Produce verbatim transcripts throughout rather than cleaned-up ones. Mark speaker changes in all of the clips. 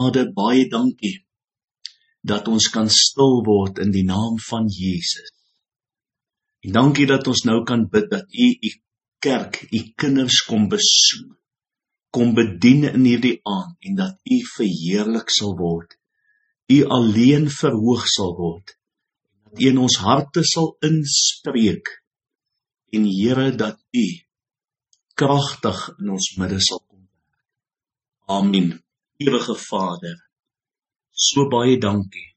Speaker 1: Vader, baie dankie dat ons kan stil word in die naam van Jesus. En dankie dat ons nou kan bid dat U U kerk, U kinders kom besoek, kom bedien in hierdie aand en dat U verheerlik sal word. U alleen verhoog sal word. Dat U in ons harte sal inspreek en Here dat U kragtig in ons midde sal kom. Amen. Ewige Vader, so baie dankie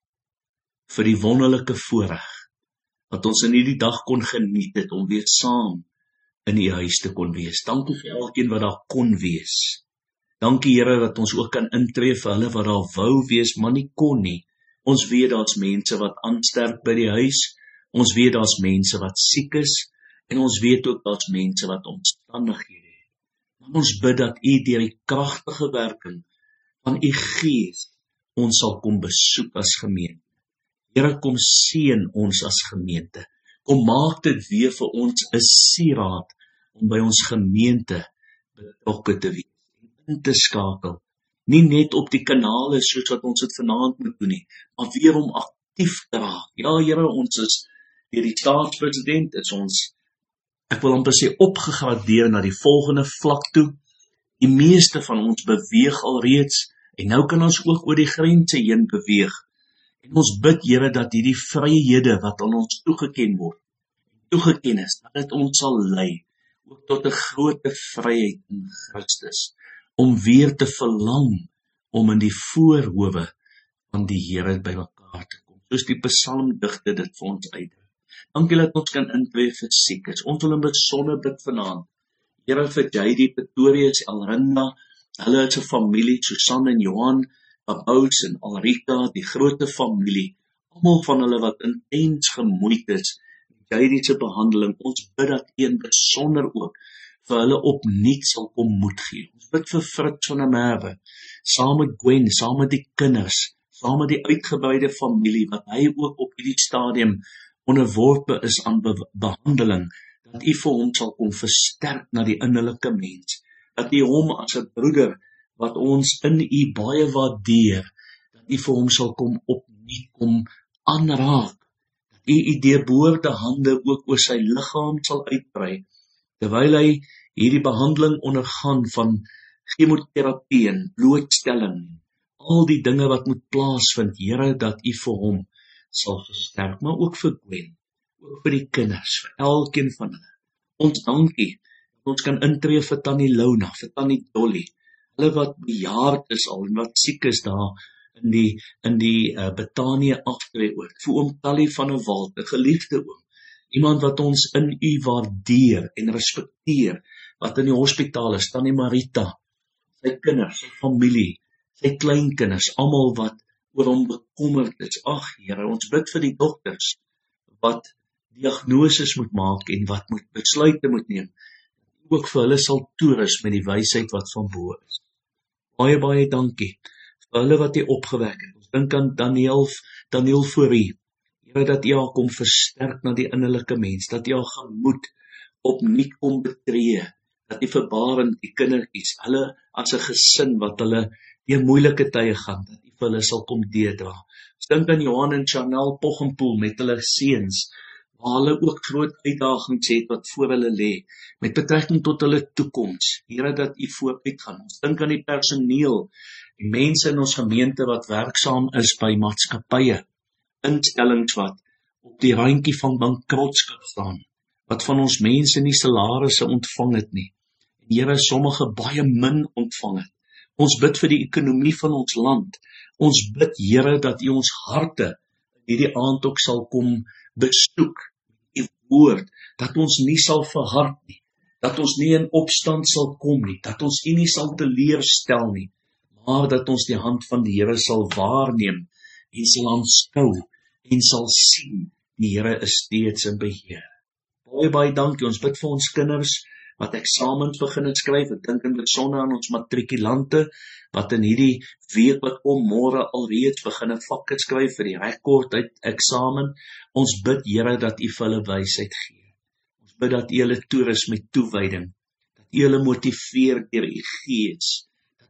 Speaker 1: vir die wonderlike voorreg wat ons in hierdie dag kon geniet het om weer saam in U huis te kon wees. Dankie vir elkeen wat daar kon wees. Dankie Here dat ons ook kan intree vir hulle wat daar wou wees, maar nie kon nie. Ons weet daar's mense wat aansterk by die huis, ons weet daar's mense wat siek is, en ons weet ook daar's mense wat omstandighede het. Maar ons bid dat U deur die kragtige werking van U Gees ons sal kom besoek as gemeente. Here, kom seën ons as gemeente. Kom maak dit weer vir ons 'n sieraad om by ons gemeente betrokke te wees en in te skakel. Nie net op die kanale soos wat ons dit vanaand moet doen nie, maar weer om aktief te raak. Ja, Here, ons is deur die staatspresident is ons, ek wil amper sê, opgegradeer na die volgende vlak toe. Die meeste van ons beweeg alreeds en nou kan ons ook oor die grense heen beweeg. En ons bid, Here, dat hierdie vryhede wat aan ons toegeken word, toegeken is, dat dit ons sal lei, ook tot 'n groot vryheid in Christus, om weer te verlang, om in die voorhowe van die Here by mekaar te kom, soos die psalmdigter dit vir ons uitdruk. Dankie dat ons kan intree vir siekes. Ons wil in besonder bid vanaand. Here, vir J D, Pretorius, Elrinda, hulle is 'n familie, Susan en Johan, Babous en Alrika, die grote familie, almal van hulle wat intens gemoeid is, J D se behandeling. Ons bid dat U in besonder ook vir hulle opnuut sal kom moed gee. Ons bid vir Fritz van der Merwe, saam met Gwen, saam met die kinders, saam met die uitgebreide familie, wat hy ook op hierdie stadium onderworpe is aan be behandeling, dat U vir hom sal kom versterk na die innerlike mens, dat U hom as 'n broeder, wat ons in U baie waardeer, dat U vir hom sal kom opnuut kom aanraak, dat U U deurboorde hande ook oor sy liggaam sal uitbrei, terwyl hy hierdie behandeling ondergaan van chemoterapie en blootstelling, al die dinge wat moet plaasvind, Here, dat U vir hom sal versterk, maar ook vir Gwen, ook vir die kinders, vir elkeen van hulle. Ons dankie, dat ons kan intree vir Tannie Lona, vir Tannie Dolly, hulle wat bejaard is al, en wat siek is daar, in die, in die uh, Betanië Aftreeoord, vir oom Tally van der Walt, 'n geliefde oom, iemand wat ons in U waardeer en respekteer, wat in die hospitaal is, Tannie Marita, sy kinders, sy familie, sy kleinkinders, almal wat oor hom bekommerd is. Ag Here, ons bid vir die dokters, wat diagnoses moet maak en wat moet besluite moet neem, ook vir hulle sal toerus met die wysheid wat van bo is. Baie, baie dankie vir hulle wat U opgewek het. Ons dink aan Daniel, Daniel Fourie, Here, dat U haar kom versterk na die innerlike mens, dat U haar gemoed opnuut kom betree, dat U vir Barend, die kindertjies, hulle as 'n gesin wat hulle deur moeilike tye gaan, dat U vir hulle sal kom deurdra. Ons dink aan Johan en Chanel Poggenpoel met hulle seuns, waar hulle ook groot uitdagings het wat voor hulle lê, met betrekking tot hulle toekoms. Here, dat U vooruit gaan. Ons dink aan die personeel, die mense in ons gemeente wat werksaam is by maatskappye, instellings wat op die randjie van bankrotskap staan, wat van ons mense nie salarisse ontvang het nie. En Here, sommige baie min ontvang het. Ons bid vir die ekonomie van ons land. Ons bid, Here, dat U ons harte hierdie aand ook sal kom besoek, U woord, dat ons nie sal verhard nie, dat ons nie in opstand sal kom nie, dat ons U nie sal teleurstel nie, maar dat ons die hand van die Here sal waarneem en sal aanskou en sal sien, die Here is steeds in beheer. Baie, baie dankie, ons bid vir ons kinders, wat eksamens begin het skryf, ek dink in besonder aan ons matrikulante, wat in hierdie week wat kom, môre alreeds begin 'n vak skryf vir die rekord uit eksamen. Ons bid, Here, dat U vir hulle wysheid gee. Ons bid dat U hulle toerus met toewyding, dat U hulle motiveer deur U Gees, dat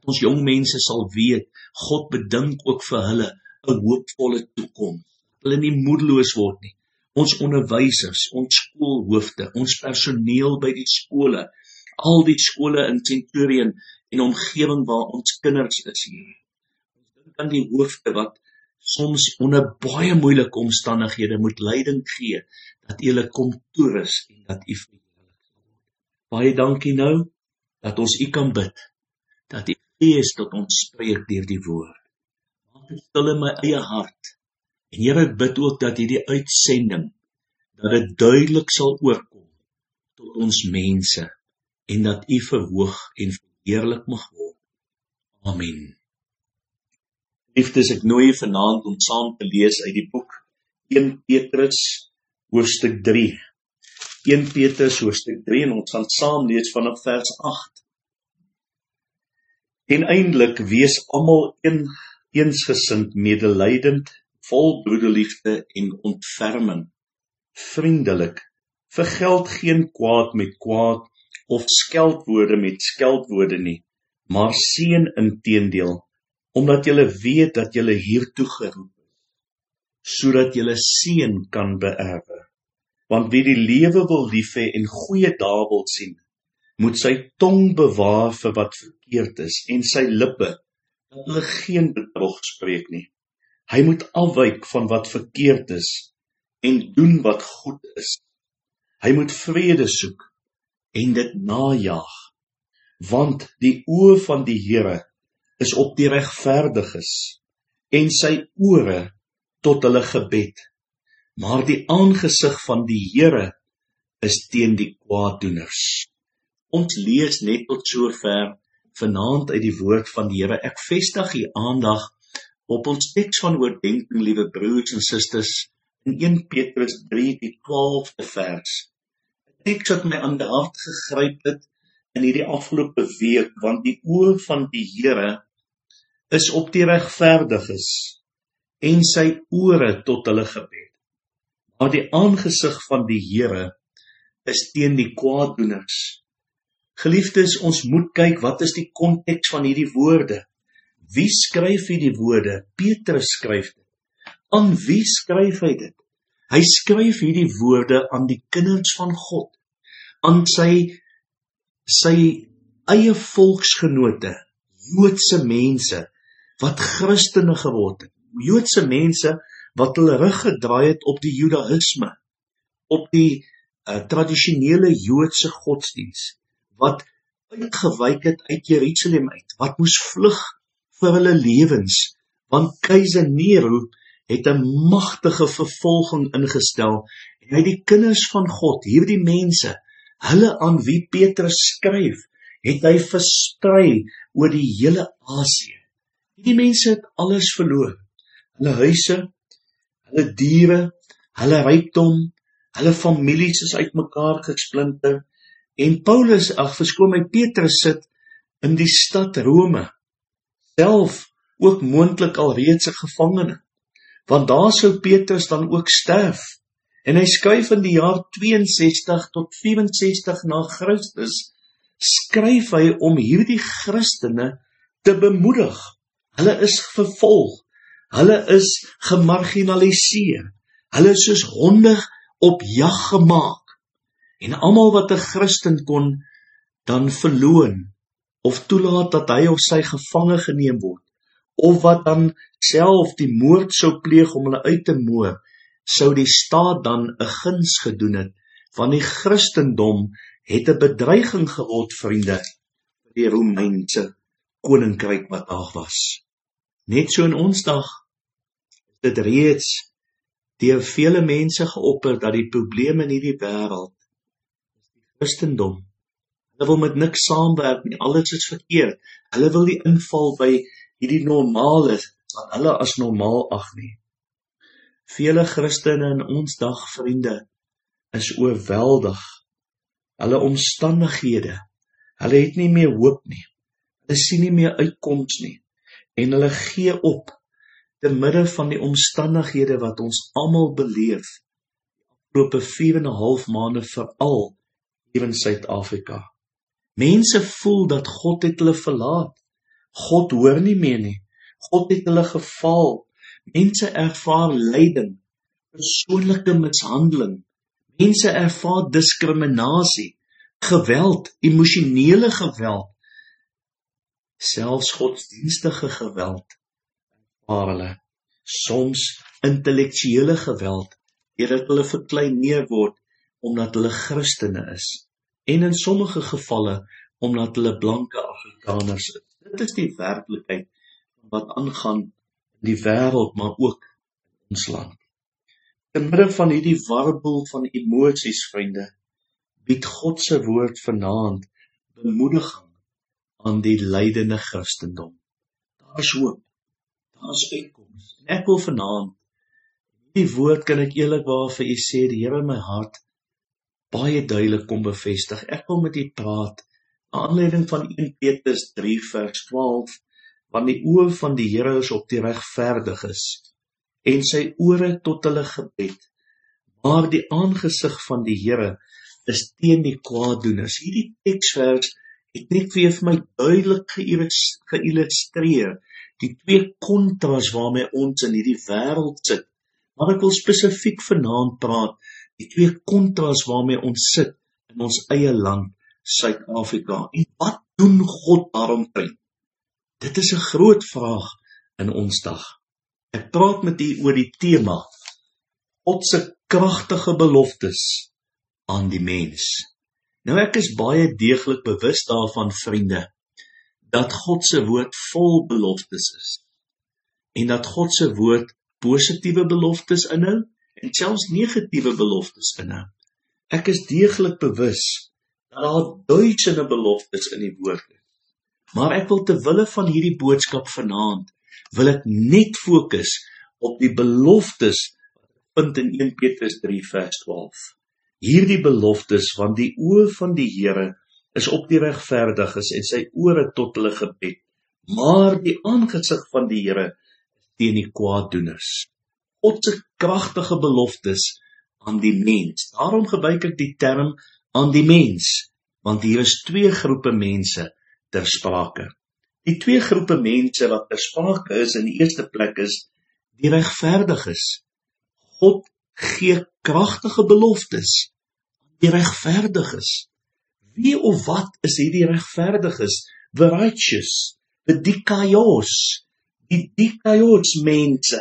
Speaker 1: dat ons jong mense sal weet, God bedink ook vir hulle 'n hoopvolle toekoms. Hulle nie moedeloos word nie. Ons onderwysers, ons skoolhoofde, ons personeel by die skole, al die skole in Centurion en omgewing waar ons kinders is hier. Ons dink aan die hoofde wat soms onder baie moeilike omstandighede moet leiding gee, dat julle kom toerus en dat u verheerlik sal word. Baie dankie nou, dat ons u kan bid, dat die Gees tot ons spreek deur die woord. Maak dit stil in my eie hart. En Here, ek bid ook dat hierdie uitsending, dat dit duidelik sal oorkom tot ons mense, en dat u verhoog en verheerlik mag word. Amen. Liefdes, ek nooi u vanaand om saam te lees uit die boek Eerste Petrus hoofstuk drie. Eerste Petrus hoofstuk drie, en ons gaan saam lees vanaf vers agt. En eintlik wees almal een, eensgesind, medelydend, vol broederliefde en ontferming, vriendelik, vergeld geen kwaad met kwaad, of skeldwoorde met skeldwoorde nie, maar seën inteendeel, omdat julle weet dat julle hiertoe geroep is, sodat julle seën kan beerwe. Want wie die lewe wil lief hê en goeie dae wil sien, moet sy tong bewaar vir wat verkeerd is, en sy lippe, dat hulle geen bedrog spreek nie. Hy moet afwyk van wat verkeerd is, en doen wat goed is. Hy moet vrede soek, en dit najaag, want die oë van die Here is op die regverdiges, en sy ore tot hulle gebed. Maar die aangesig van die Here is teen die kwaaddoeners. Ons lees net tot sover vanaand uit die woord van die Here. Ek vestig u aandag op ons teks van oordenking, liewe broers en susters, in Eerste Petrus drie, die twaalfde vers. 'n Teks wat my aan die hart gegryp het in hierdie afgelope week, want die oë van die Here is op die regverdiges, en sy ore tot hulle gebed. Maar die aangesig van die Here is teen die kwaaddoeners. Geliefdes, ons moet kyk, wat is die konteks van hierdie woorde? Wie skryf hierdie woorde? Petrus skryf dit. Aan wie skryf hy dit? Hy skryf hierdie woorde aan die kinders van God, aan sy, sy eie volksgenote, Joodse mense, wat Christene geword het. Joodse mense wat hulle rug gedraai het op die Judaïsme, op die uh, tradisionele Joodse godsdiens, wat uitgewyk het uit Jerusalem uit, wat moes vlug vir hulle lewens, want keiser Nero het 'n magtige vervolging ingestel, en hy die kinders van God, hierdie mense, hulle aan wie Petrus skryf, het hy versprei oor die hele Asië. Die mense het alles verloor, hulle huise, hulle diere, hulle rykdom, hulle families is uitmekaar gesplinter, en Paulus, ag verskoon my, Petrus sit in die stad Rome, self ook moontlik alreeds 'n gevangene, want daar sou Petrus dan ook sterf, en hy skryf in die jaar tweeënsestig tot vyfensestig na Christus, skryf hy om hierdie Christene te bemoedig. Hulle is vervolg, hulle is gemarginaliseer, hulle is soos honde op jag gemaak, en almal wat 'n Christen kon dan verloon, of toelaat dat hy of sy gevange geneem word, of wat dan self die moord sou pleeg om hulle uit te moor, sou die staat dan 'n guns gedoen het, want die Christendom het 'n bedreiging geword, vriende, vir die Romeinse koninkryk wat daar was. Net so in ons dag is dit reeds deur vele mense geopper dat die probleem in hierdie wêreld is die Christendom. Hulle wil met niks saamwerk nie, alles is verkeerd. Hulle wil nie inval by hierdie normale, wat hulle as normaal ag nie. Vele Christene in ons dag, vriende, is oorweldig. Hulle omstandighede, hulle het nie meer hoop nie, hulle sien nie meer uitkoms nie, en hulle gee op, te midde van die omstandighede wat ons almal beleef, die afgelope vier en 'n half maande veral hier in Suid-Afrika. Mense voel dat God het hulle verlaat. God hoor nie meer nie. God het hulle geval. Mense ervaar lyding, persoonlike mishandeling. Mense ervaar diskriminasie, geweld, emosionele geweld, selfs godsdienstige geweld ervaar hulle. Soms intellektuele geweld, deurdat hulle verkleineer word omdat hulle Christene is. En in sommige gevalle omdat hulle blanke Afrikaners is. Dit is die werklikheid wat aangaan in die wêreld, maar ook in ons land. Te midde van hierdie warboel van emosies, vriende, bied God se woord vanaand bemoediging aan die lydende Christendom. Daar is hoop, daar is uitkoms. En ek wil vanaand, die woord kan ek eerlikwaar vir u sê, die Here in my hart baie duidelik kom bevestig. Ek wil met u praat, na aanleiding van Eerste Petrus drie vers twaalf, want die oë van die Here is op die regverdiges, en sy ore tot hulle gebed, maar die aangesig van die Here is teen die kwaaddoeners. Hierdie teksvers het net weer vir my duidelik geïllustreer, die twee kontras waarmee ons in hierdie wêreld sit, maar ek wil spesifiek vanaand praat, die twee kontras waarmee ons sit in ons eie land, Suid-Afrika. En wat doen God daaromtrent? Dit is 'n groot vraag in ons dag. Ek praat met u oor die tema, God se kragtige beloftes aan die mens. Nou ek is baie deeglik bewus daarvan, vriende, dat God se woord vol beloftes is, en dat God se woord positiewe beloftes inhou, en selfs negatiewe beloftes inhou. Ek is deeglik bewus dat daar duisende beloftes in die woord is. Maar ek wil te wille van hierdie boodskap vanaand, wil ek net fokus op die beloftes wat vind in Eerste Petrus drie vers twaalf. Hierdie beloftes, want die oë van die Here is op die regverdiges en sy ore tot hulle gebed, maar die aangesig van die Here is teen die kwaaddoeners. God se kragtige beloftes aan die mens. Daarom gebruik ek die term aan die mens, want hier is twee groepe mense ter sprake. Die twee groepe mense wat ter sprake is in die eerste plek is die regverdiges. God gee kragtige beloftes aan die regverdiges. Wie of wat is hierdie regverdiges? The righteous, the dikaios, die dikaios mense.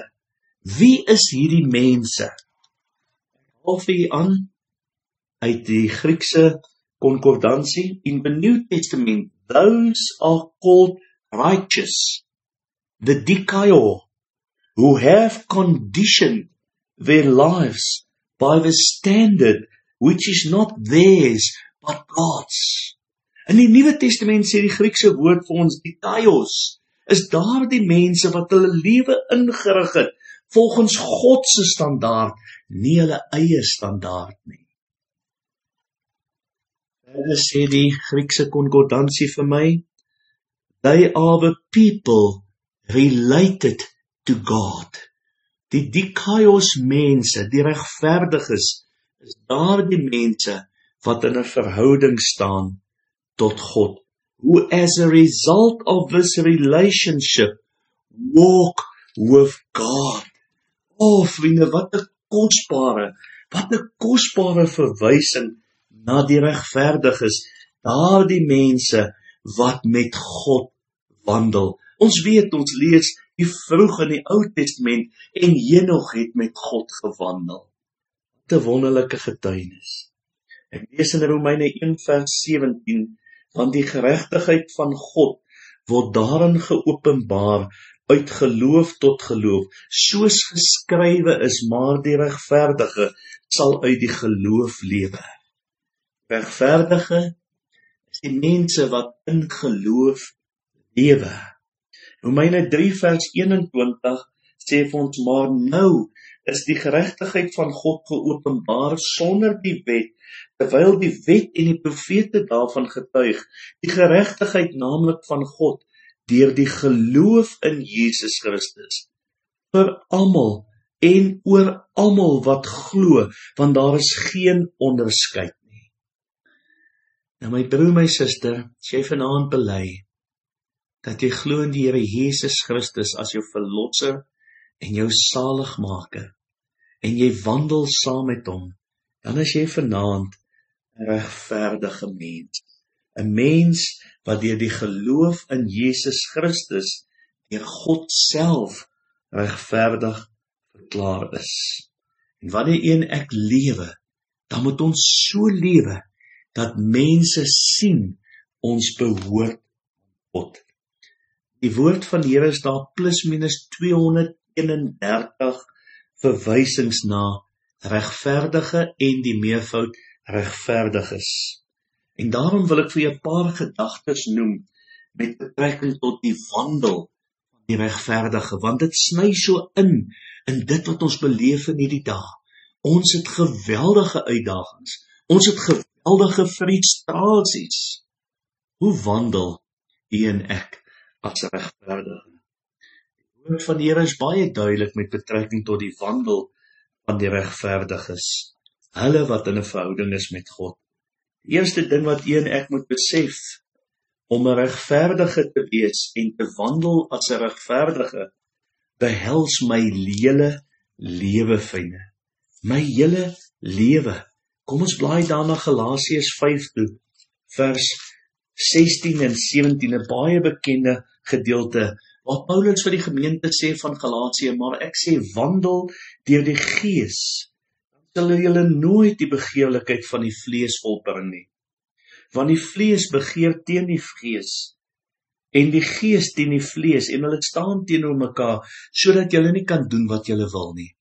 Speaker 1: Wie is hierdie mense? Haal vir u aan uit die Griekse konkordansie. In the New Testament, those are called righteous, the dikaio, who have conditioned their lives by the standard which is not theirs but God's. In die Nuwe Testament sê die Griekse woord vir ons dikaios, is daar die mense wat hulle lewe ingerig het volgens God se standaard, nie hulle eie standaard nie. Verder sê die Griekse konkordansie vir my, they are the people related to God. Die dikaios mense, die regverdiges, is daar die mense wat in 'n verhouding staan tot God, who as a result of this relationship walk with God. O, vriende, wat 'n kosbare, wat 'n kosbare verwysing na die regverdiges, daardie mense wat met God wandel. Ons weet, ons lees die vroeg in die Ou Testament, en Henog het met God gewandel. Wat 'n wonderlike getuienis. Ek lees in Romeine een vers sewentien, want die geregtigheid van God word daarin geopenbaar uit geloof tot geloof, soos geskrywe is, maar die regverdige sal uit die geloof lewe. Regverdige is die mense wat in geloof lewe. Romeine drie vers eenentwintig sê vir ons, maar nou is die geregtigheid van God geopenbaar sonder die wet, terwyl die wet en die profete daarvan getuig, die geregtigheid naamlik van God, deur die geloof in Jesus Christus, vir almal en oor almal wat glo, want daar is geen onderskeid nie. Nou my broer, my suster, as jy vanaand bely, dat jy glo in die Here Jesus Christus as jou verlosser en jou saligmaker, en jy wandel saam met hom, dan is jy vanaand 'n regverdige mens. 'n Mens wat deur die geloof in Jesus Christus deur God self regverdig verklaar is. En wanneer jy en ek lewe, dan moet ons so lewe dat mense sien ons behoort God. Die woord van die Here is daar plus minus tweehonderdeenendertig verwysings na regverdige en die meervoud regverdiges. En daarom wil ek vir jou 'n paar gedagtes noem met betrekking tot die wandel van die regverdige, want dit sny so in in dit wat ons beleef in hierdie dae. Ons het geweldige uitdagings. Ons het geweldige frustrasies. Hoe wandel u en ek as regverdige? Die woord van die Here is baie duidelik met betrekking tot die wandel van die regverdiges, hulle wat in 'n verhouding is met God. Die eerste ding wat u en ek moet besef, om 'n regverdige te wees en te wandel as 'n regverdige, behels my hele lewe, vriende. My hele lewe. Kom ons blaai dan na Galasiërs vyf toe, vers sestien en sewentien, 'n baie bekende gedeelte, waar Paulus vir die gemeente sê van Galasië, maar ek sê wandel deur die Gees, dan sal julle nooit die begeerlikheid van die vlees volbring nie. Want die vlees begeer teen die Gees, en die Gees teen die vlees, en hulle staan teenoor mekaar, sodat julle nie kan doen wat julle wil nie.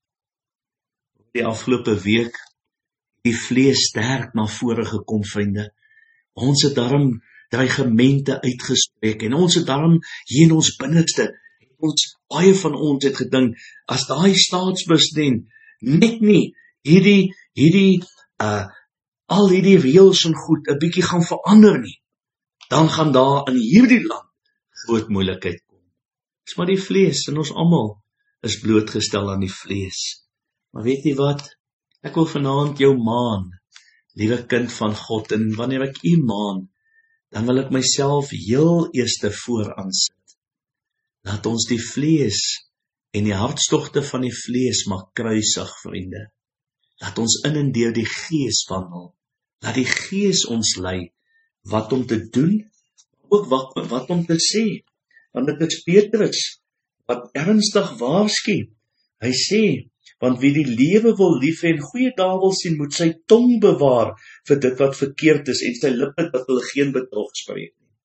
Speaker 1: Die afgelope week, die vlees sterk na vore gekom, vriende. Ons het daarom dreigemente uitgespreek, en ons het daarom hier in ons binneste, ons, baie van ons het gedink, as daai staatspresident net nie hierdie, hierdie, uh, al hierdie reëls en goed 'n bietjie gaan verander nie, dan gaan daar in hierdie land groot moeilikheid kom. Dis maar die vlees, en ons almal is blootgestel aan die vlees. Maar weet jy wat? Ek wil vanaand jou maan, liewe kind van God, en wanneer ek u maan, dan wil ek myself heel eerste vooraan sit. Laat ons die vlees en die hartstogte van die vlees maar kruisig, vriende. Laat ons in en deur die Gees wandel. Laat die Gees ons lei, wat om te doen, ook wat, wat om te sê. Want dit is Petrus, wat ernstig waarsku. Hy sê, want wie die lewe wil lief hê en goeie dae wil sien, moet sy tong bewaar vir dit wat verkeerd is, en sy lippe dat hulle geen bedrog spreek nie.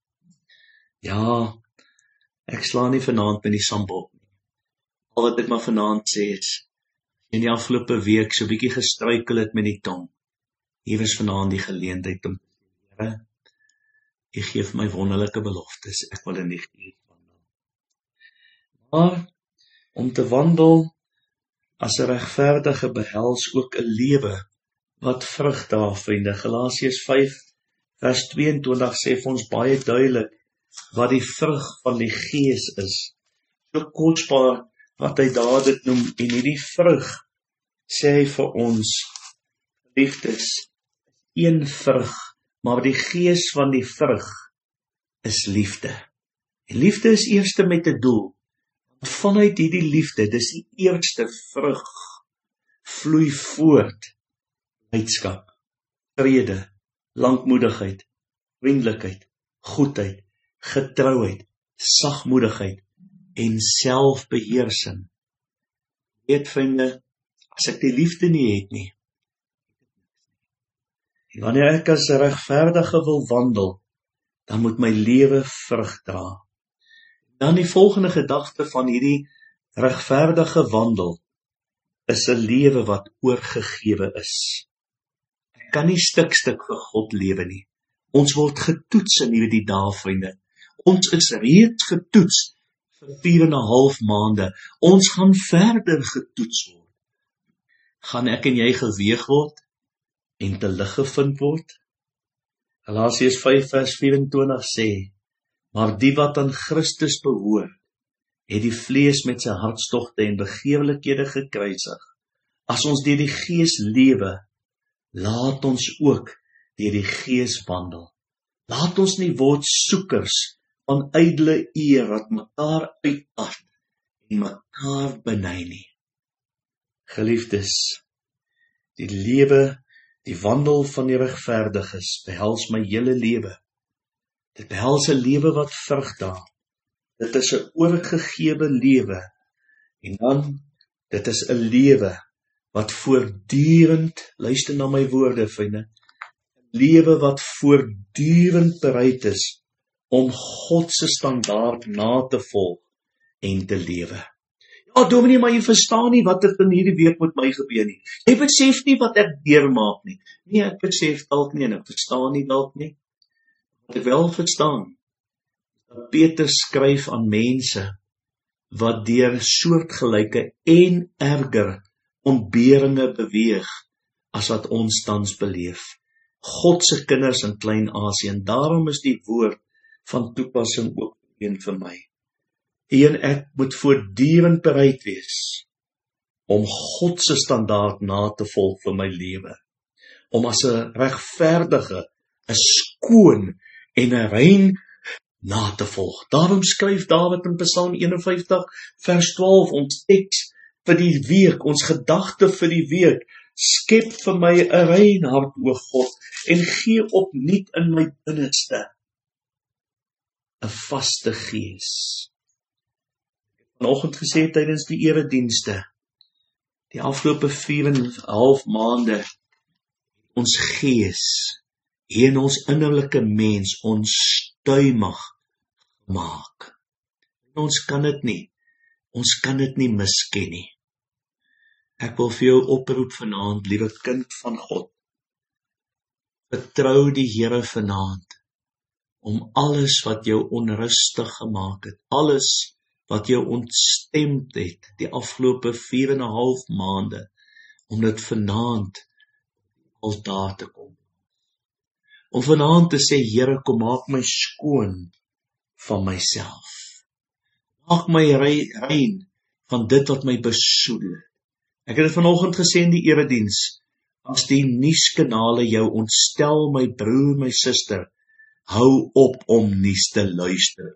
Speaker 1: Ja, ek slaan nie vanaand met die sambok nie. Al wat ek maar vanaand sê is, in die afgelope week so bietjie gestruikel het met die tong. Hier is vanaand die geleentheid om te sê, Here, U gee vir my wonderlike beloftes, ek wil in die Gees wandel. Maar, om te wandel as 'n regverdige behels ook 'n lewe wat vrug dra, vriende. Galasiërs vyf vers tweeëntwintig sê vir ons baie duidelik wat die vrug van die Gees is. So kosbaar wat hy daar dit noem, en hierdie vrug sê hy vir ons, liefdes, een vrug, maar die Gees van die vrug is liefde. En liefde is eerste met 'n doel. Vanuit hierdie liefde, dis die eerste vrug, vloei voort, blydskap, vrede, lankmoedigheid, vriendelikheid, goedheid, getrouheid, sagmoedigheid en selfbeheersing. Weet vriende, as ek die liefde nie het nie, en wanneer ek as regverdige wil wandel, dan moet my lewe vrug dra. Dan die volgende gedagte van hierdie regverdige wandel is 'n lewe wat oorgegewe is. Ek kan nie stuk stuk vir God lewe nie. Ons word getoets in hierdie dae, vriende. Ons is reeds getoets vir vier en 'n half maande. Ons gaan verder getoets word. Gaan ek en jy geweeg word en te lig gevind word? Galasiërs vyf vers vyf-en-twintig sê, maar die wat aan Christus behoort, het die vlees met sy hartstogte en begeerlikhede gekruisig. As ons deur die Gees lewe, laat ons ook deur die Gees wandel. Laat ons nie word soekers van ydelle eer wat mekaar uitart en mekaar beny nie. Geliefdes, die lewe, die wandel van die regverdiges behels my hele lewe. Dit behels 'n lewe wat vrug dra. Dit is 'n oorgegewe lewe. En dan, dit is 'n lewe wat voortdurend, luister na my woorde, vriende, 'n lewe wat voortdurend bereid is om God se standaard na te volg en te lewe. Ja, dominee, maar jy verstaan nie wat het in hierdie week met my gebeur nie. Jy besef nie wat ek deurmaak nie. Nee, ek besef dalk nie en ek verstaan nie dalk nie. Wat ek wel verstaan, dat Petrus skryf aan mense wat deur soortgelyke en erger ontberinge beweeg as wat ons tans beleef. God se kinders in Klein-Asië, en daarom is die woord van toepassing ook een vir my. En ek moet voortdurend bereid wees om God se standaard na te volg vir my lewe. Om as 'n regverdige, 'n skoon en 'n rein na te volg. Daarom skryf Dawid in Psalm een en vyftig vers twaalf ons teks vir die week, ons gedagte vir die week: skep vir my 'n rein hart, o God, en gee opnuut in my binneste 'n vaste gees. Vanoggend gesê tydens die eredienste, die afgelope vier en 'n half maande, ons gees en ons innerlike mens onstuimig gemaak. Ons kan dit nie, ons kan dit nie misken nie. Ek wil vir jou oproep vanaand, liewe kind van God, vertrou die Here vanaand, om alles wat jou onrustig gemaak het, alles wat jou ontstemd het, die afgelope vier en 'n half maande, om dit vanaand altaar te kom. Om vanaand te sê, Here, kom maak my skoon van myself. Maak my rein van dit wat my besoedel. Ek het dit vanoggend gesê in die erediens, as die nuuskanale jou ontstel, my broer, my suster, hou op om nuus te luister.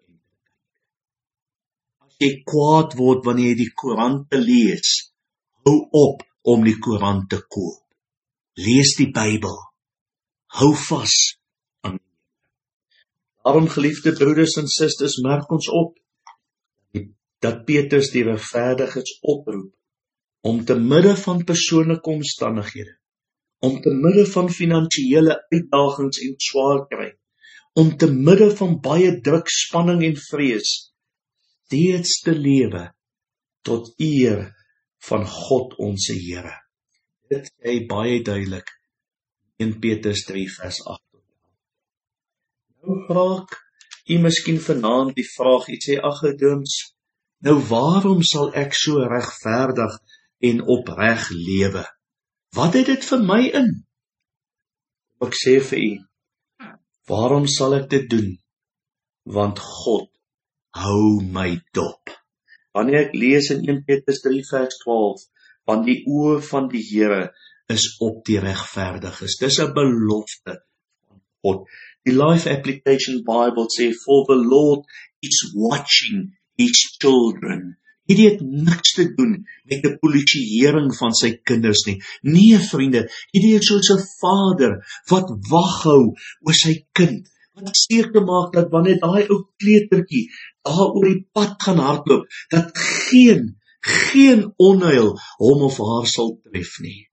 Speaker 1: As jy kwaad word wanneer jy die koerante lees, hou op om die koerant te koop. Lees die Bybel. Hou vas aan. Daarom, geliefde broeders en susters, merk ons op dat Petrus die regverdiges oproep om te midde van persoonlike omstandighede, om te midde van finansiële uitdagings en swaar kry, om te midde van baie druk, spanning en vrees, steeds te lewe tot eer van God onze Here. Dit sê baie duidelik in Petrus drie vers agt. Nou vraag u miskien vanaand die vraag, u sê, ag Edooms, nou waarom sal ek so regverdig en opreg lewe? Wat het dit vir my in? Ek sê vir u, waarom sal ek dit doen? Want God hou my dop. Wanneer ek lees in een Petrus drie vers twaalf, want die oë van die Here is op die regverdiges. Dis 'n belofte van God. Die Life Application Bible sê, for the Lord is watching his children. Hierdie het niks te doen met die polisieering van sy kinders nie. Nee, vriende, hierdie is soos 'n vader wat wag hou oor sy kind, wat seker maak dat wanneer daai ou kleutertjie daar oor die pad gaan hardloop, dat geen, geen onheil hom of haar sal tref nie.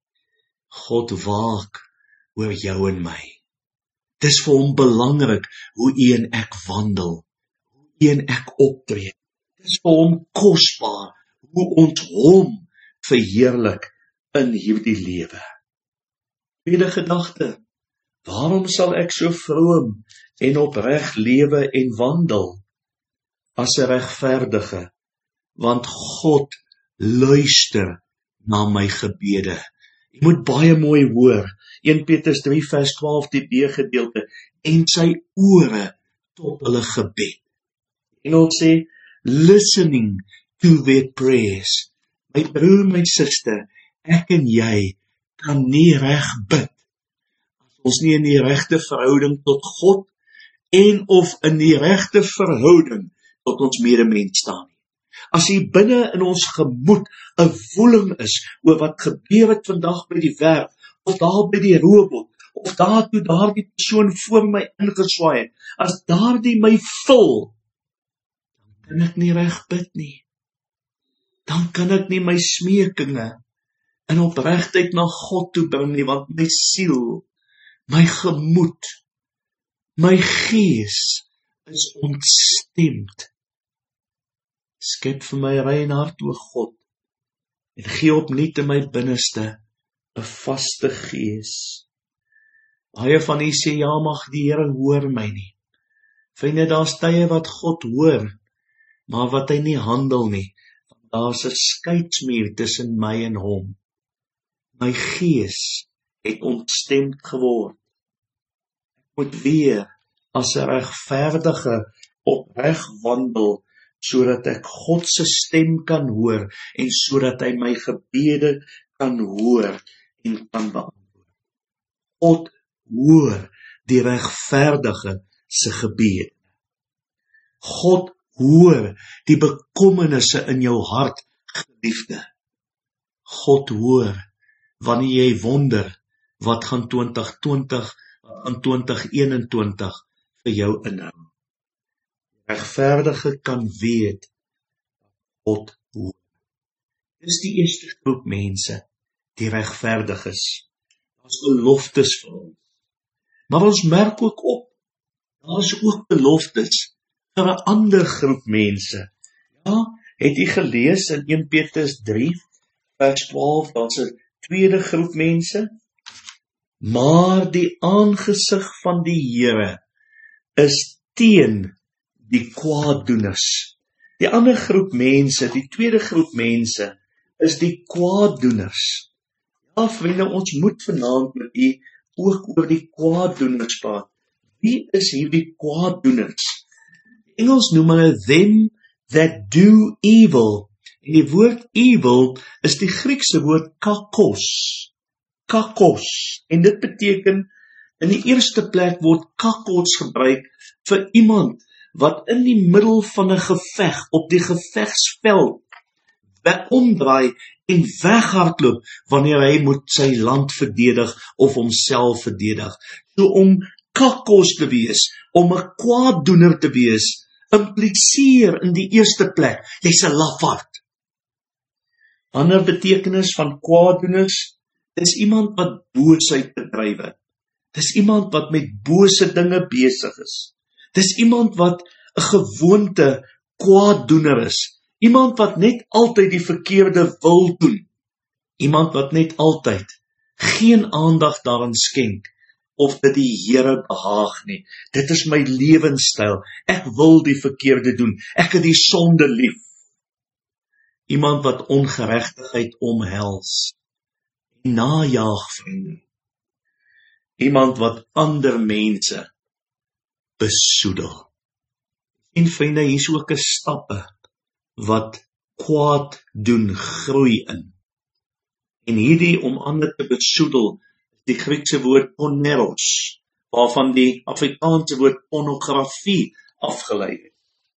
Speaker 1: God waak oor jou en my. Dis vir hom belangrik hoe u en ek wandel, hoe u en ek optree. Dis vir hom kosbaar hoe ons hom verheerlik in hierdie lewe. Tweede gedagte, waarom sal ek so vroom en opreg lewe en wandel as 'n regverdige? Want God luister na my gebede. Jy moet baie mooi hoor, een Petrus drie vers twaalf die B gedeelte, en sy ore tot hulle gebed. En ons sê, listening to their prayers. My broer, my suster, ek en jy kan nie reg bid as ons nie in die regte verhouding tot God en of in die regte verhouding tot ons medemens staan nie. As hier binne in ons gemoed 'n woeling is oor wat gebeur het vandag by die werk, of daar by die robot, of daar toe daardie persoon voor my ingeswaai het, as daardie my vul, dan kan ek nie reg bid nie. Dan kan ek nie my smeekinge in opregtheid na God toe bring nie, want my siel, my gemoed, my gees is ontstemd. Skep vir my rein hart, o God, en gee opnuut in my binneste 'n vaste gees. Baie van u sê, ja, mag die Here hoor my nie. Vriende, daar's tye wat God hoor, maar wat hy nie handel nie. Daar's 'n skeidsmuur tussen my en hom. My gees het ontstemd geword. Ek moet weer as 'n regverdige opreg wandel, sodat ek God se stem kan hoor en sodat hy my gebede kan hoor en kan beantwoord. God hoor die regverdige se gebede. God hoor die bekommernisse in jou hart, geliefde. God hoor wanneer jy wonder wat gaan twintig twintig, wat gaan twintig eenentwintig vir jou inhou. Regverdige kan weet God hoor. Dis die eerste groep mense, die regverdiges. Daar's beloftes vir ons. Maar ons merk ook op, daar's ook beloftes vir 'n ander groep mense. Ja, het u gelees in Eerste Petrus drie, vers twaalf, daar's 'n tweede groep mense. Maar die aangesig van die Here is teen die kwaaddoeners. Die ander groep mense, die tweede groep mense, is die kwaaddoeners. Ja, vriende, ons moet vanaand met u ook oor die kwaaddoeners praat. Wie is hierdie kwaaddoeners? Die Engels noem hulle them that do evil. En die woord evil is die Griekse woord kakos. Kakos. En dit beteken, in die eerste plek word kakos gebruik vir iemand wat in die middel van 'n geveg, op die gevegsveld, omdraai en weghardloop wanneer hy moet sy land verdedig of homself verdedig. So om kakos te wees, om 'n kwaaddoener te wees, impliseer in die eerste plek, jy's 'n lafaard. Ander betekenis van kwaaddoeners, dis iemand wat boosheid bedrywe. Dis iemand wat met bose dinge besig is. Dis iemand wat 'n gewoonte kwaaddoener is. Iemand wat net altyd die verkeerde wil doen. Iemand wat net altyd geen aandag daaraan skenk of dit die Here behaag nie. Dit is my lewenstyl. Ek wil die verkeerde doen. Ek het die sonde lief. Iemand wat ongeregtigheid omhels en najaag, vriende. Iemand wat ander mense besoedel. En vriende, hier is ook 'n stappe wat kwaad doen groei in. En hierdie om ander te besoedel, die Griekse woord poneros, waarvan die Afrikaanse woord pornografie afgelei het.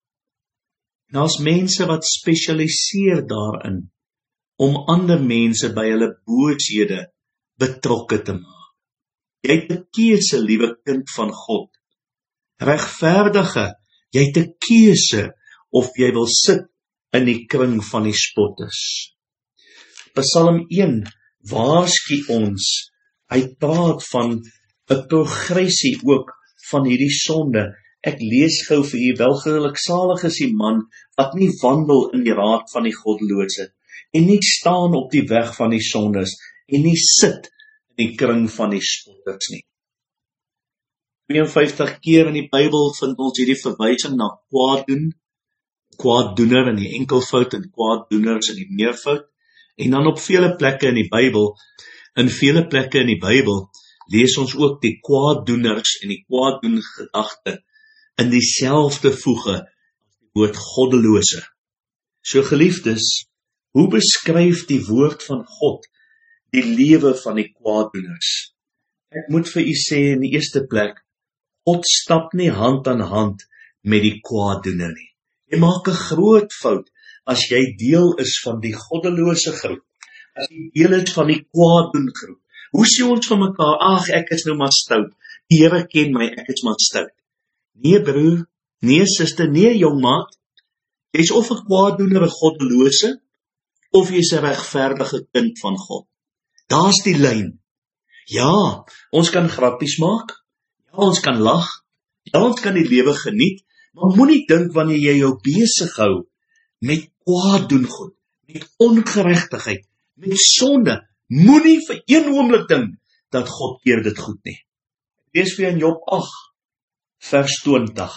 Speaker 1: En daar's mense wat spesialiseer daarin, om ander mense by hulle booshede betrokke te maak. Jy het 'n keuse, liewe kind van God. Regverdige, jy het 'n keuse of jy wil sit in die kring van die spotters. Psalm een waarsku ons, hy praat van 'n progressie ook van hierdie sonde. Ek lees gou vir u, welgeluksalig is die man wat nie wandel in die raad van die goddelose en nie staan op die weg van die sondes en nie sit in die kring van die spotters nie. tweeënvyftig keer in die Bybel vind ons hierdie verwysing na kwaad doen, kwaaddoener in die enkelvoud en kwaaddoeners in die meervoud. En dan op vele plekke in die Bybel, in vele plekke in die Bybel, lees ons ook die kwaaddoeners en die kwaaddoen gedagte in dieselfde voege as die woord goddelose. So geliefdes, hoe beskryf die woord van God die lewe van die kwaaddoeners? Ek moet vir u sê in die eerste plek, God stap nie hand aan hand met die kwaaddoener nie. Jy maak 'n groot fout as jy deel is van die goddelose groep, as jy deel is van die kwaaddoen groep. Hoe sê ons van mekaar, ag, ek is nou maar stout, die Here ken my, ek is maar stout. Nee broer, nee suster, nee jongmaat, jy is of 'n kwaaddoener, 'n goddelose, of jy is 'n regverdige kind van God. Daar's die lyn. Ja, ons kan grappies maak, ja, ons kan lag, ja, ons kan die lewe geniet, maar moenie dink wanneer jy jou besig hou met kwaad doen goed, met ongeregtigheid, met sonde, moenie vir een oomblik dink dat God keer dit goed nie. Lees vir in Job agt, vers twintig.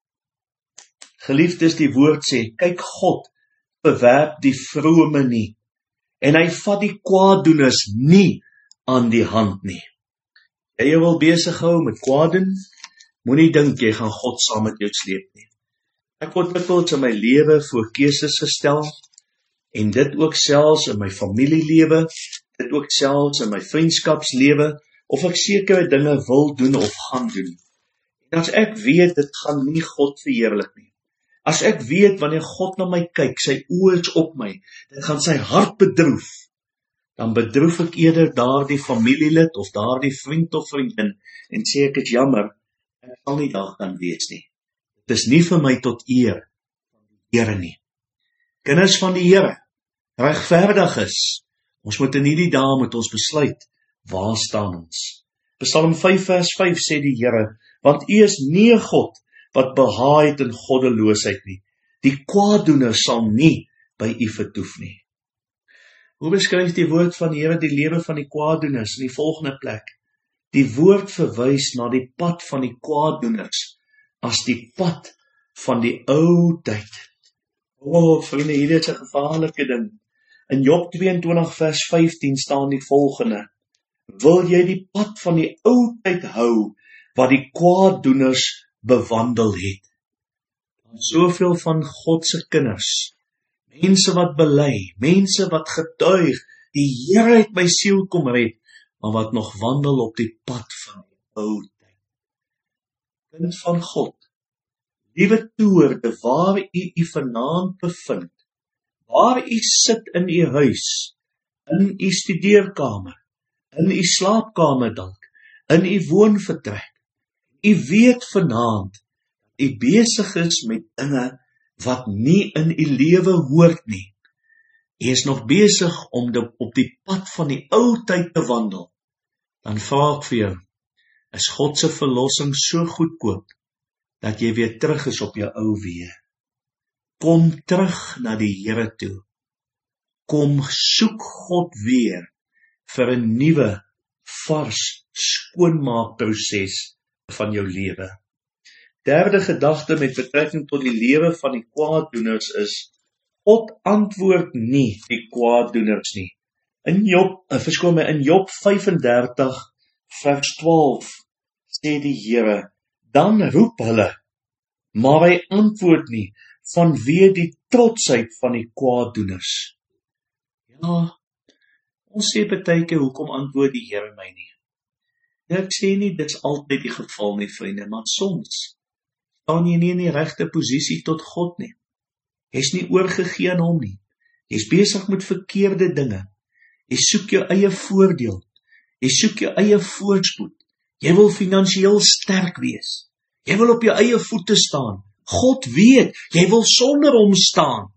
Speaker 1: Geliefdes, die woord sê, kyk, God bewerp die vrome nie, en hy vat die kwaaddoeners nie aan die hand nie. Jy jou wil besig hou met kwaad doen, moenie dink jy gaan God saam met jou sleep nie. Ek word dikwels in my lewe voor keuses gestel, en dit ook selfs in my familielewe, dit ook selfs in my vriendskapslewe, of ek sekere dinge wil doen of gaan doen. En as ek weet, dit gaan nie God verheerlik nie. As ek weet, wanneer God na my kyk, sy oë is op my, dit gaan sy hart bedroef, dan bedroef ek eerder daardie familielid of daardie vriend of vriendin en sê ek is jammer, ek sal nie daar kan wees nie. Dit is nie vir my tot eer van die Here nie. Kinders van die Here, regverdig is, ons moet in hierdie dae met ons besluit, waar staan ons? Psalm vyf vers vyf sê die Here, want U is nie 'n God wat behaag het in goddeloosheid nie. Die kwaaddoener sal nie by U vertoef nie. Hoe beskryf die woord van die Here die lewe van die kwaaddoeners in die volgende plek? Die woord verwys na die pad van die kwaaddoeners as die pad van die ou tyd. O, vriende, hier is 'n gevaarlike ding. In Job twee en twintig vers vyftien staan die volgende: wil jy die pad van die ou tyd hou wat die kwaaddoeners bewandel het? Soveel van God se kinders, mense wat bely, mense wat getuig, die Here het my siel kom red, maar wat nog wandel op die pad van die ou tyd. Kind van God, liewe toerde, waar u u vanaand bevind, waar u sit in u huis, in u studeerkamer, in u slaapkamer dalk, in u woonvertrek, u weet vanaand, u besig is met dinge wat nie in u lewe hoort nie. U is nog besig om de, op die pad van die ou tyd te wandel. Dan vra ek vir jou, is God se verlossing so goedkoop, dat jy weer terug is op jou ou weë? Kom terug na die Here toe. Kom soek God weer vir 'n nuwe, vars skoonmaakproses van jou lewe. Derde gedagte met betrekking tot die lewe van die kwaaddoeners is, God antwoord nie die kwaaddoeners nie. In Job, verskoon my, in Job vyf en dertig vers twaalf sê die Here, dan roep hulle, maar hy antwoord nie, vanweë die trotsheid van die kwaaddoeners. Ja, ons sê baie keer, hoekom antwoord die Here my nie? Ja, ek sê nie, dit is altyd die geval nie, vriende, maar soms staan jy nie in die regte posisie tot God nie. Jy is nie oorgegee aan hom nie. Jy is besig met verkeerde dinge. Jy soek jou eie voordeel. Jy soek jou eie voorspoed. Jy wil finansiëel sterk wees. Jy wil op jou eie voete staan. God weet, jy wil sonder hom staan.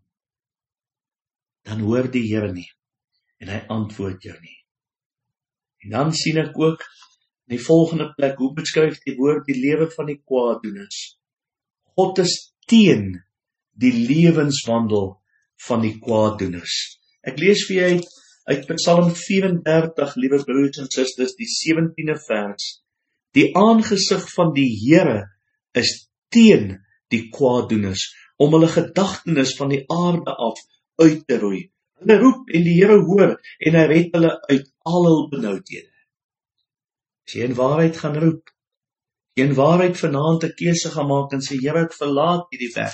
Speaker 1: Dan hoor die Here nie, en hy antwoord jou nie. En dan sien ek ook, in die volgende plek, hoe beskryf die woord die lewe van die kwaaddoeners? God is teen die lewenswandel van die kwaaddoeners. Ek lees vir jy uit Psalm vyf en dertig, liewe broers en susters, die sewentiende vers. Die aangesig van die Here is teen die kwaaddoeners, om hulle gedagtenis van die aarde af uit te roei. Hulle roep en die Here hoor, en hy red hulle uit al hul benoudhede. As jy in waarheid gaan roep, as jy in waarheid vanaand 'n keuse gaan maak en sê, Here, ek verlaat hierdie weg,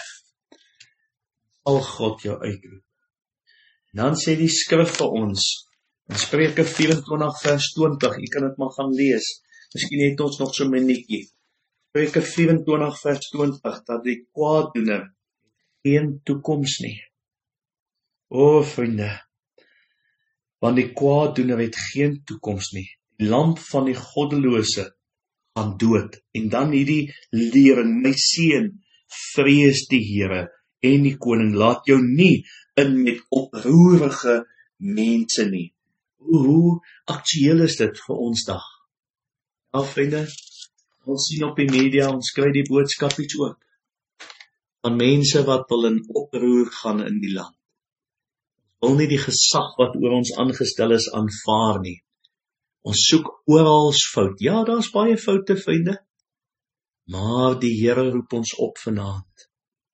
Speaker 1: sal God jou uitroep. En dan sê die skrif vir ons, in Spreuke vyf en twintig vers twintig, jy kan dit maar gaan lees, miskien het ons nog so 'n minuutjie. Spreuke vyf en twintig vers twintig, dat die kwaaddoener geen toekoms nie. O, vriende, want die kwaaddoener het geen toekoms nie. Die lamp van die goddelose gaan dood. En dan hierdie lering, my seun, vrees die Here en die koning, laat jou nie in met oproerige mense nie. Hoe, hoe aktueel is dit vir ons dag? Ja, vriende, ons sien op die media, ons kry die boodskap iets ook, van mense wat wil in oproer gaan in die land. Ons wil nie die gesag wat oor ons aangestel is aanvaar nie. Ons soek orals fout. Ja, daar is baie foute, vriende. Maar die Here roep ons op vanaand.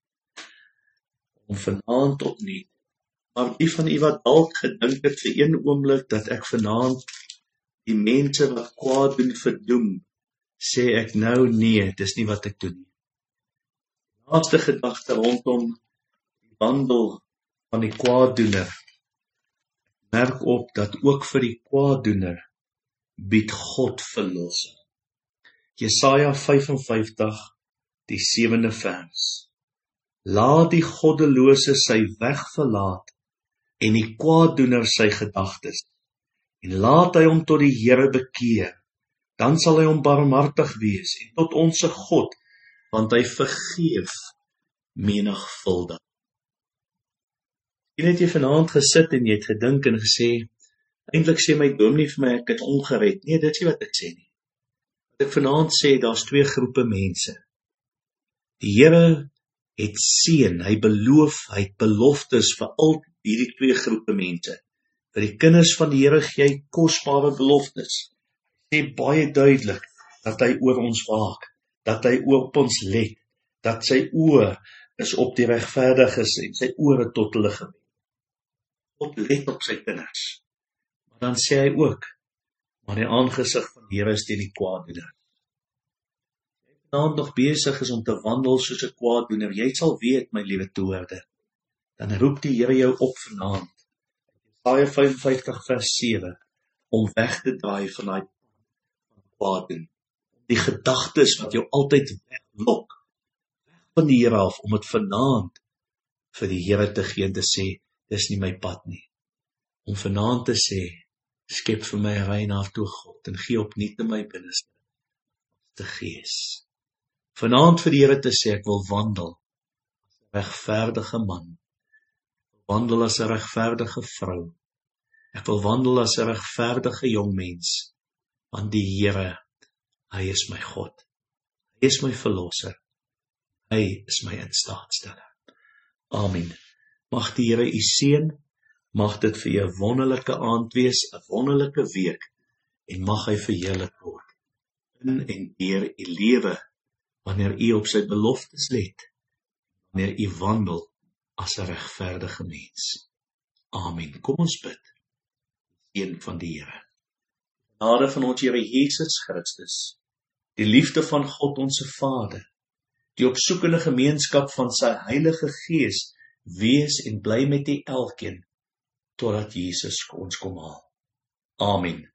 Speaker 1: Om vanaand opnuut. Maar die van u wat dalk gedink het vir een oomblik dat ek vanaand die mense wat kwaad doen verdoem, sê ek nou nee, dis nie wat ek doen nie. Laaste gedagte rondom die wandel van die kwaaddoener. Merk op dat ook vir die kwaaddoener bied God verlossing. Jesaja vyf en vyftig, die sewende vers. Laat die goddelose sy weg verlaat en die kwaaddoener sy gedagtes, en laat hy hom tot die Here bekeer, dan sal hy hom barmhartig wees, en tot onsse God, want hy vergeef menigvuldig. Jy het jy vanaand gesit en jy het gedink en gesê, eintlik sê my dominee vir my, ek het ongered. Nee, dit is nie wat ek sê nie. Wat ek vanaand sê, daar's twee groepe mense. Die Here het seën, hy beloof, hy het beloftes vir al hierdie twee groepe mense. Vir die kinders van die Here gee hy kosbare beloftes. Hy sê baie duidelik dat hy oor ons waak, dat hy op ons let, dat sy oë is op die regverdiges en sy ore tot hulle gebed. God let op sy kinders. Maar dan sê hy ook, maar die aangesig van die Here is teen die kwaaddoener. As jy vanaand nog besig is om te wandel soos 'n kwaaddoener, jy sal weet, my liewe toehoorder, dan roep die Here jou op vanaand, Jesaja vyf en vyftig vers sewe, om weg te draai van daai kwaaddoen. Die gedagtes wat jou altyd weglok, weg van die Here af, om dit vanaand vir die Here te gee en te sê, dis nie my pad nie. Om vanaand te sê, skep vir my 'n rein hart toe God, en gee opnuut in my binneste te gees. Vanaand vir die Here te sê, ek wil wandel as 'n regverdige man, wandel as 'n regverdige vrou, ek wil wandel as 'n regverdige jong mens, want die Here, hy is my God, hy is my verlosser, hy is my instaatsteller. Amen. Mag die Here u seën, mag dit vir u 'n wonderlike aand wees, 'n wonderlike week, en mag hy verheerlik word in en deur u lewe, wanneer u op sy beloftes let, wanneer u wandel as 'n regverdige mens. Amen. Kom ons bid. Seën van die Here. Genade van ons Here Jesus Christus, die liefde van God onsse Vader, die opsoekende gemeenskap van sy Heilige Gees, wees en bly met u elkeen, totdat Jesus ons kom haal. Amen.